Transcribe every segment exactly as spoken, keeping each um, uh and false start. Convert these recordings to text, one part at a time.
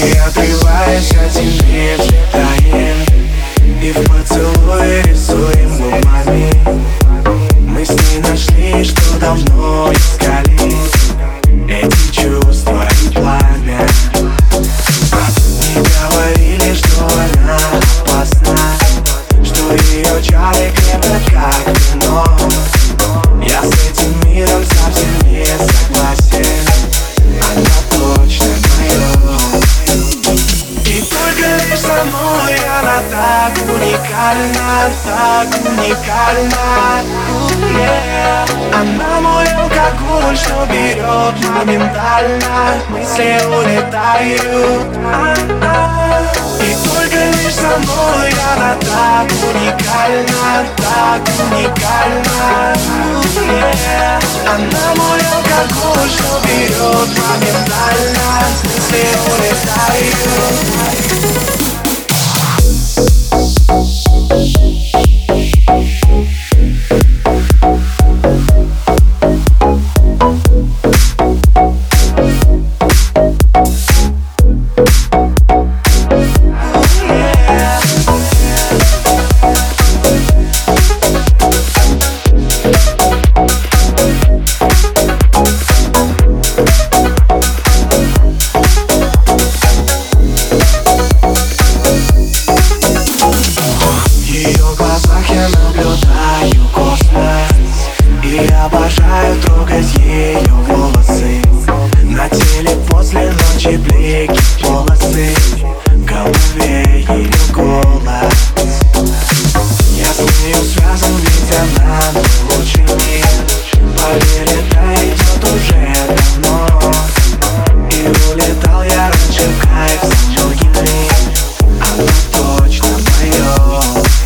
Не отрываясь от земли, взлетаем и в поцелуе рисуем губами. Мы с ней нашли, что давно искали, эти чувства и пламя. Не говорили, что она опасна, что ее чары крепят как вино. Я с этим миром совсем не согласен, она точно моя. И только лишь со мной она так уникальна, так уникальна. Yeah. Она мой алкоголь, что берет моментально, мысли улетают. А-а. И только лишь со мной она так уникальна, так уникальна. Yeah. Она мой алкоголь, что берет моментально, мысли улетают. Наблюдаю космос и обожаю трогать ее волосы. На теле после ночи блики полосы, в голове ее голос. Я с нею связан, ведь она мой лучший мир. Поверь, это идет уже давно, и улетал я раньше в кайф с другими. Она точно моя.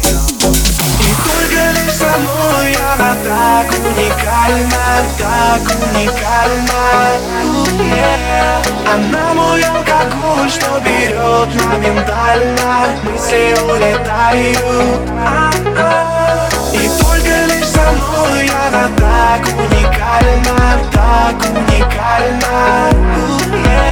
Она так уникальна, так уникальна. Yeah. Она мой алкоголь, что берет моментально, мысли улетают. А-а. И только лишь со мной она так уникальна, так уникальна. Yeah.